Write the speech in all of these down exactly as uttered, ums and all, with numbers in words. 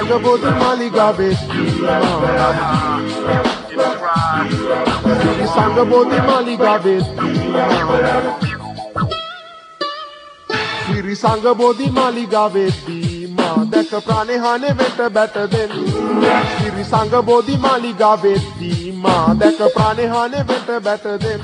Sangabodi Maliga Bestima. Siri Sangabodi Maliga Bestima. Siri Sangabodi Maliga Bestima. Deka prane hane veta better than. Siri Sangabodi Maliga Bestima. Deka prane hane veta better than.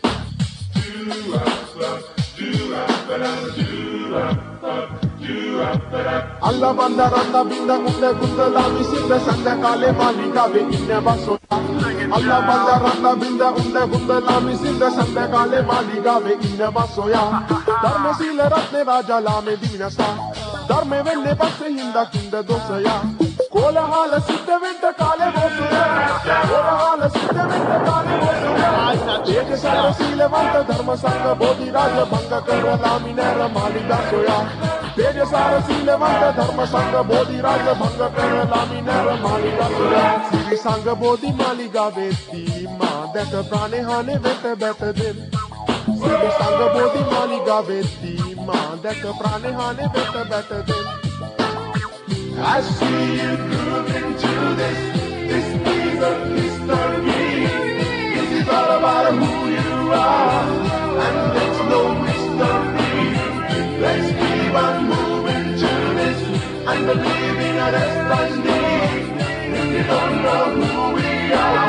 Allah banda randa binda gunde gunde lami sinda sanda kale malika be inne baso. Allah banda randa binda gunde gunde lami sinda sanda kale malika be inne baso ya. Dharma sile ratne raja lame dinasa. Dharme venne basse hinda kinda dosa ya. Kola hala siddha venta kale boso ya. Kola hala siddha venta kale boso ya. Teja sara sile vanta dharma sanga bodhi raja banga kara lami nera malika soya. Teja sara sile vanta dharma sanga bodhi raja banga kara lami nera malika soya. Siri sanga bodhi malika veti ma deka prane hane vete bete din. Siri sanga bodhi malika veti ma deka prane hane vete bete din. I see you grooving to this. This is a history. This is all about who you are, and there's no mystery. Let's keep on moving to this and believe in our destiny. If you don't know who we are,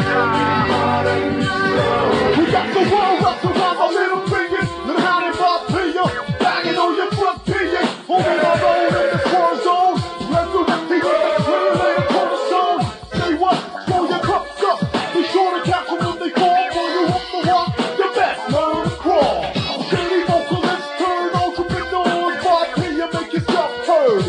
we got the world wrapped around our little fingers. Learn how to pop to you, banging on your front teeth. Holding our own in this war zone. Resurrecting with the clear lane cornerstone. Say what? Throw your cups up. Be sure to catch them when they fall. For you up the walk, the best learn to crawl. Shady vocalists turn entrepreneurs. Bob here, make yourself heard.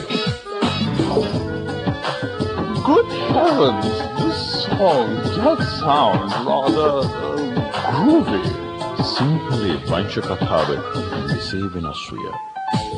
Good heavens, this song does sound rather uh, groovy. Simply Panchakathavat, Save in Asriya.